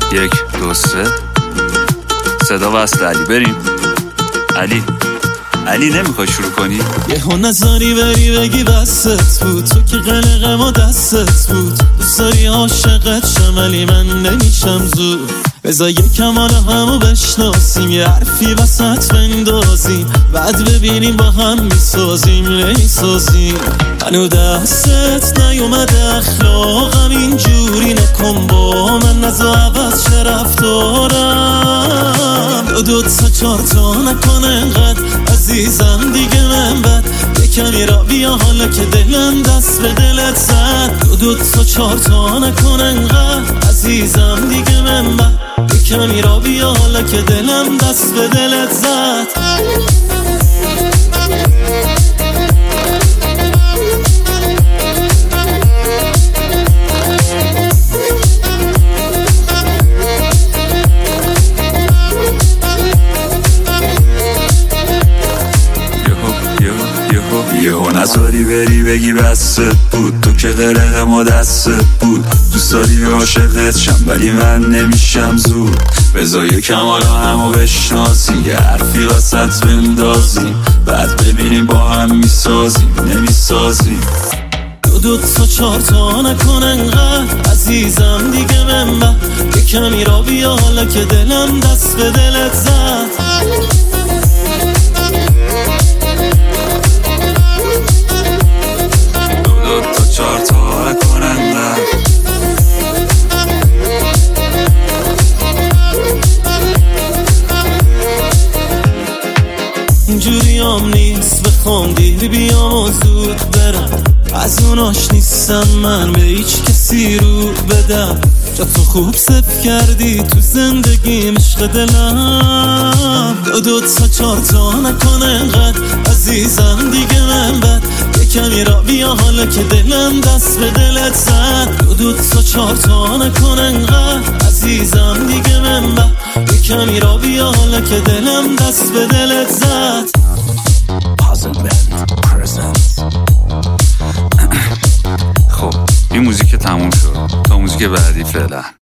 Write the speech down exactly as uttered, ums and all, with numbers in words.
یک دو سه صدا وصل علی. بریم علی. علی نمیخوای شروع کنی؟ یه ها نظری بری بگی بستت بود، تو که قلقم و دستت بود. دوست داری عاشقت شم ولی من نمیشم زود. بذار یکم حالا همو بشناسیم، یه حرفی وسط بندازیم، بعد ببینیم با هم میسازیم نمیسازیم. هنو دستت نیومده اخلاقم اینجوری نکن با من، نزا عوض چه رفتارم. دو دو تا چار تا نکن انقدر عزیزم دیگه من بد. یکمی را بیا حالا که دلم دست به دلت زد. دو دو تا چار تا نکن انقدر عزیزم دیگه من بد. یکمی را بیا حالا که دلم دست به دلت زد. یهو نذاری بری بگی بستت بود، تو که قلقم و دستت بود. دوست داری عاشقت شم ولی من نمیشم زود. بذار یکم حالا همو بشناسیم، یه حرفی وسط بندازیم، بعد ببینیم با هم میسازیم نمیسازیم. دو دو تا چار تا نکن انقدر عزیزم دیگه من بد. یکمی را بیا حالا که دلم دست به دلت زد. اینجوری هم نیست بخوام دیر بیام و زود برم، از اوناش نیستم من به هیچ کسی رو بدم. جا تو خوب صف کردی تو زندگیم عشق دلم. دو دو تا چار تا نکن انقدر عزیزم دیگه من بد. یکمی را بیا حالا که دلم دست به دلت زد. دو دو تا چار تا نکن انقدر عزیزم دیگه من بد. یکمی را بیا حالا که دلم دست به دلت زد. خب این موزیک تموم شد، تا موزیک بعدی فعلا.